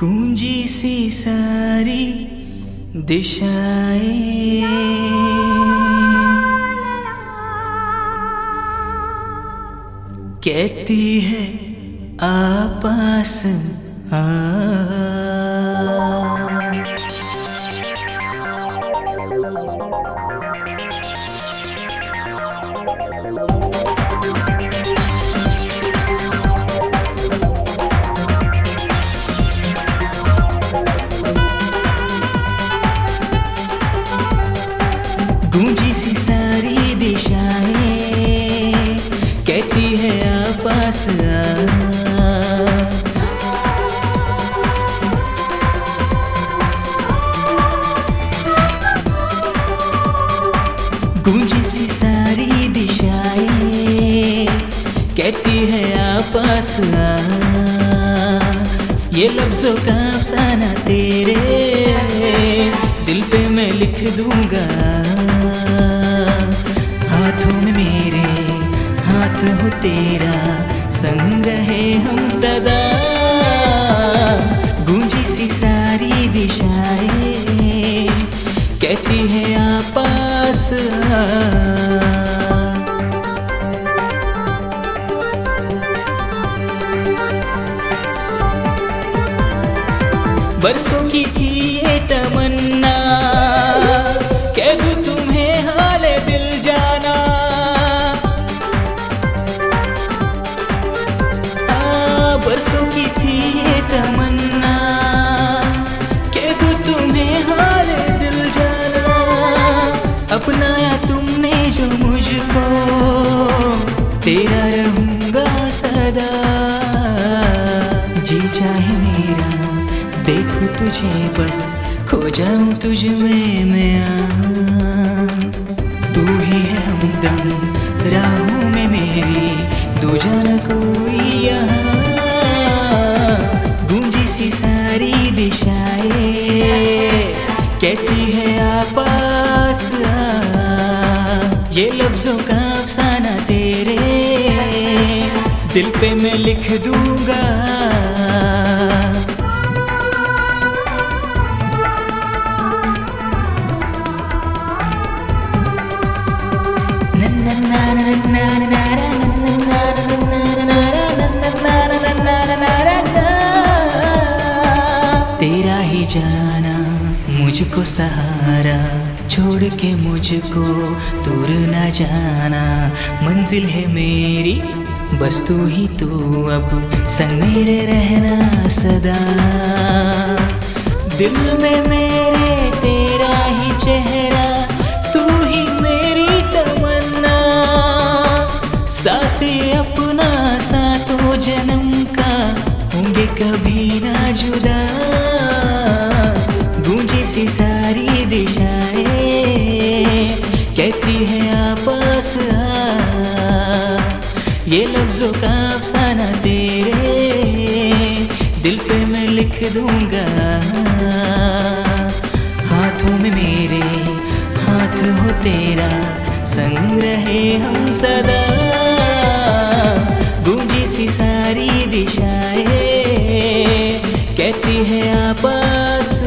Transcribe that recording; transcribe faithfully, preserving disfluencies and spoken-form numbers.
गूंजी सी सारी दिशाएं, कहती है आ पास आ। गूंजी सी सारी दिशाएं, कहती है आ पास आ। गूंजी सी सारी दिशाएं, कहती है आ पास आ। ये लफ्जों का अफसाना तेरे दिल पे मैं लिख दूंगा। हाथों में मेरे हाथ हो तेरा, संग है हम सदा। गूंजी सी सारी दिशाएं, कहती है आ पास आ। बरसों की थी ये तमन्ना, कह दूं तुम्हें हाले दिल जाना। हाँ, बरसों की थी ये तमन्ना, कह दूं तुम्हें हाले दिल जाना। अपनाया तुमने जो मुझको, तेरा रहूंगा सदा। जी चाहे मेरा देखूं तुझे बस, खो जाऊं तुझ में मैं आ। तू ही है हमदम राहों में मेरी, दूजा न कोई यहाँ। गूंजी सी सारी दिशाएं, कहती है आ पास आ। ये लफ्जों का अफसाना तेरे दिल पे मैं लिख दूंगा। तेरा ही जाना मुझको सहारा, छोड़ के मुझको दूर न जाना। मंजिल है मेरी बस तू ही तू, अब संग मेरे रहना सदा। दिल में मेरे तेरा ही चेहरा, तू ही मेरी तमन्ना। साथ अपना सातों जन्म का, होंगे कभी ना जुदा। गूंजी सी सारी दिशाएं, कहती है आ पास आ। ये लफ्जों का अफसाना तेरे दिल पे मैं लिख दूंगा। हाथों में मेरे हाथ हो तेरा, संग रहे हम सदा। गूंजी सी सारी दिशाएं, कहती है आ पास